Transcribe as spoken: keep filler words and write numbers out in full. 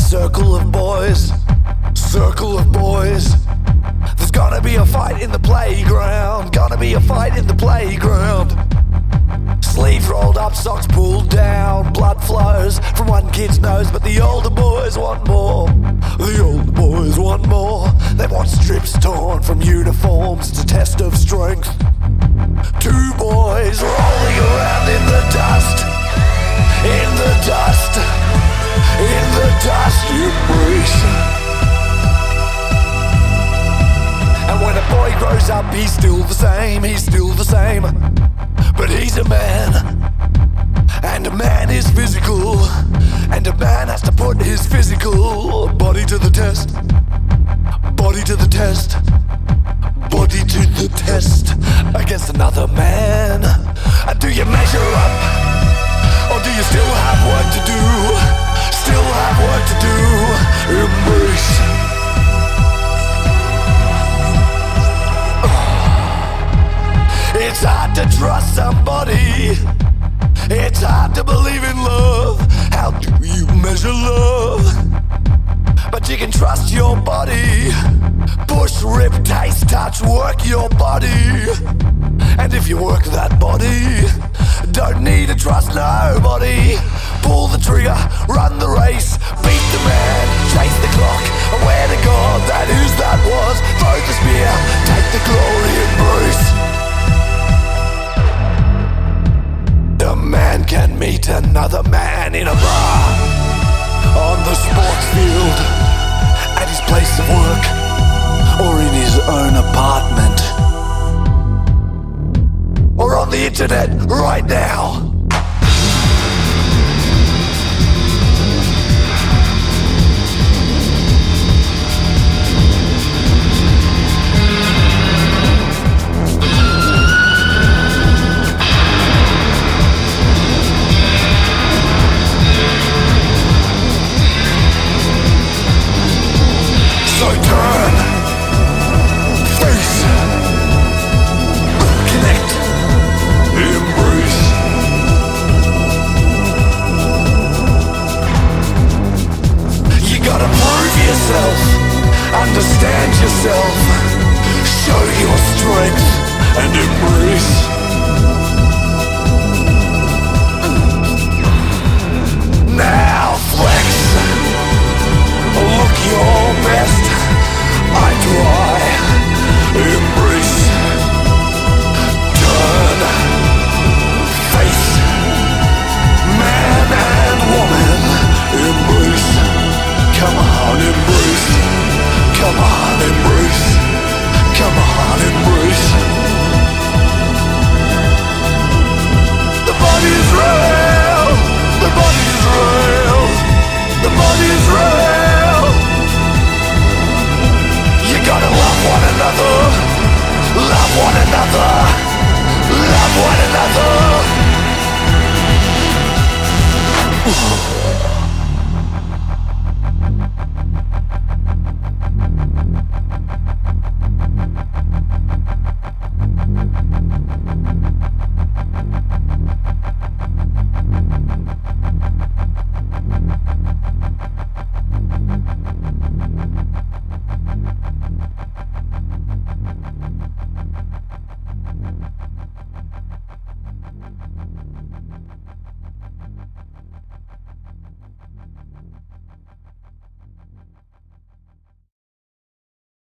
circle of boys, circle of boys. There's gonna be a fight in the playground, gonna be a fight in the playground. Sleeves rolled up, socks pulled down, blood flows from one kid's nose, but the older boys want more. The older boys want more. They want strips torn from uniforms. It's a test of strength. Two boys rolling around in the dust, in the dust, in the dust you breathe. And when a boy grows up, he's still the same, he's still the same. But he's a man, and a man is physical, and a man has to put his physical body to the test, body to the test, body to the test against another man. And do you measure up, or do you still have work to do? Still have work to do. Embrace. It's hard to trust somebody. It's hard to believe in love. How do you measure love? But you can trust your body. Push, rip, taste, touch, work your body. And if you work that body, don't need to trust nobody. Pull the trigger, run the race, beat the man, chase the clock, aware to God that whose that was. Throw the spear, take the glory, embrace. A man can meet another man in a bar, on the sports field, at his place of work, or in his own apartment, or on the internet right now. So turn, face, connect, embrace. You gotta prove yourself, understand yourself, show your strength and embrace.